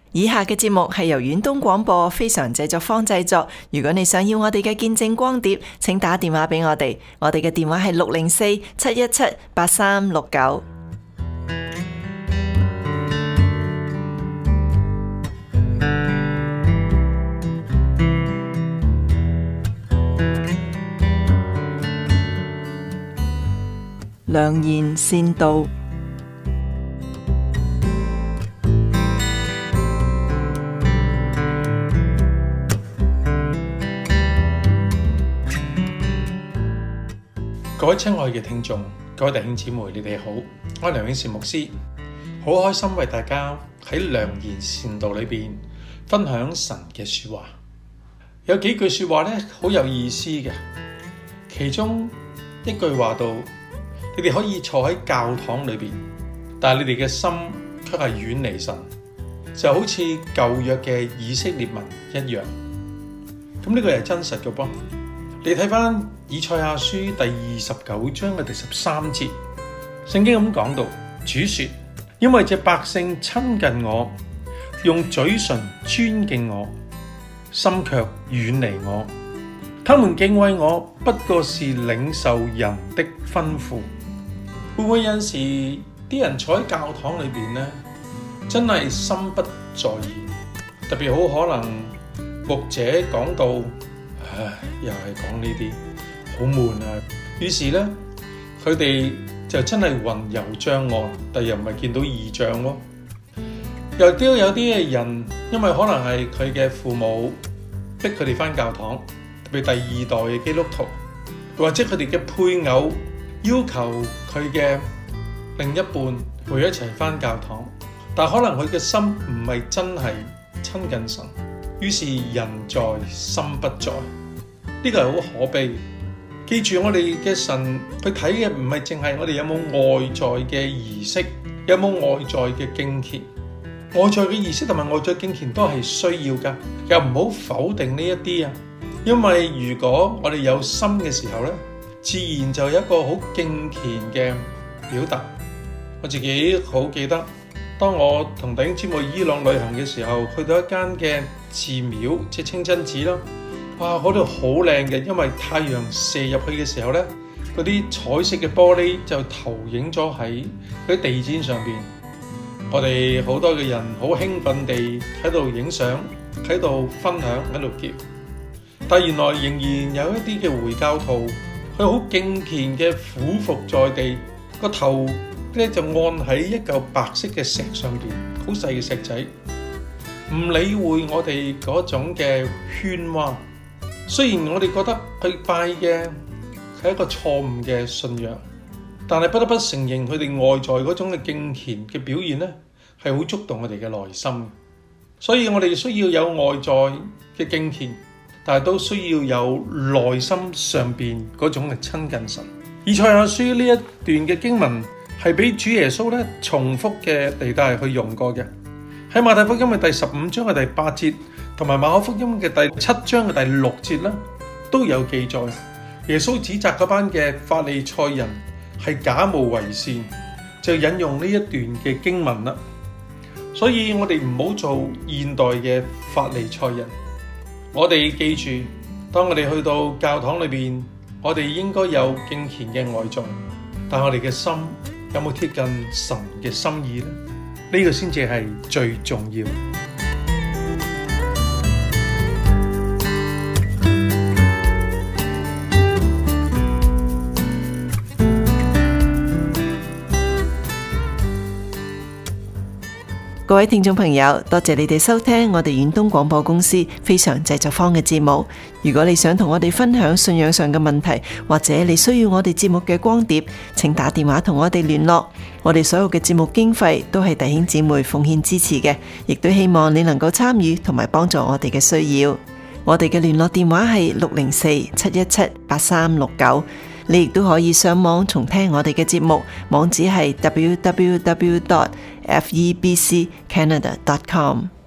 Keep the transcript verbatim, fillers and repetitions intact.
以下嘅節目係由遠東廣播非常製作坊製作。如果你想要我哋嘅見證光碟，請打電話俾我哋，我哋嘅電話係六零四七一七八三六九。良言善道。 各位親愛嘅聽眾，各位弟兄姊妹，你哋好，我係梁永善牧師，好開心為大家喺良言善道裏邊分享神嘅說話。有幾句說話咧，好有意思嘅。其中一句話到，你哋可以坐喺教堂裏邊，但係你哋嘅心卻係遠離神，就好似舊約嘅以色列民一樣。咁呢個係真實嘅噃。你睇翻以賽亞書第二十九章嘅第十三節，聖經咁講到，主說：因為這百姓親近我，用嘴唇尊敬我，心卻遠離我。他們敬畏我，不過是領受人的吩咐。會唔會有時啲人坐喺教堂裏邊呢，真係心不在焉？特別好可能牧者講到，唉，又係講呢啲，好悶啊！於是呢，佢哋就真係魂遊象岸，但又唔係見到異象咯。又都有啲嘅人，因為可能係佢嘅父母逼佢哋返教堂，特別第二代嘅基督徒，或者佢哋嘅配偶要求佢嘅另一半陪一齊返教堂，但可能佢嘅心唔係真係親近神，於是人在心不在。呢個係好可悲。記住，我哋嘅神佢睇嘅唔係淨係我哋有冇外在嘅儀式，有冇外在嘅敬虔。外在嘅儀式同埋外在敬虔都係需要噶，又唔好否定呢一啲啊。因為如果我哋有心嘅時候呢，自然就有一個好敬虔嘅表達。我自己好記得，當我同弟兄姊妹伊朗旅行嘅時候，去到一間嘅寺廟，即係清真寺啦。哇！嗰度好靚嘅，因為太陽射入去嘅時候呢，嗰啲彩色嘅玻璃就投影咗喺嗰啲地氈上邊。我哋好多嘅人好興奮地喺度影相，喺度分享，喺度叫。但原來仍然有一啲嘅回教徒，佢好敬虔嘅俯伏在地，個頭咧就按喺一嚿白色嘅石上邊，好細嘅石仔，唔理會我哋嗰種嘅喧嘩。雖然我哋覺得佢拜嘅係一個錯誤嘅信仰，但係不得不承認佢哋外在嗰種嘅敬虔嘅表現呢，係好觸動我哋嘅內心。所以我哋需要有外在嘅敬虔，但係都需要有內心上邊嗰種嘅親近神。以賽亞書呢一段嘅經文係俾主耶穌咧重複嘅地帶去用過嘅，喺馬太福音嘅第十五章嘅第八節，同埋馬可福音嘅第七章嘅第六節咧，都有記載。耶穌指責嗰班嘅法利賽人係假冒為善，就引用呢一段嘅經文啦。所以我哋唔好做現代嘅法利賽人。我哋記住，當我哋去到教堂裏邊，我哋應該有敬虔嘅外在，但我哋嘅心有冇貼近神嘅心意呢？呢個先至係最重要。 各位聽眾朋友，多謝你哋收聽我哋遠東廣播公司非常製作坊嘅節目。如果你想同我哋分享信仰上嘅問題，或者你需要我哋節目嘅光碟，請打電話同我哋聯絡。我哋所有嘅節目經費都係弟兄姊妹奉獻支持嘅，亦都希望你能夠參與同埋幫助我哋嘅需要。我哋嘅聯絡電話係六零四七一七八三六九。你亦都可以上網重聽我哋嘅節目，網址係 double-u double-u double-u dot f e b c canada dot com。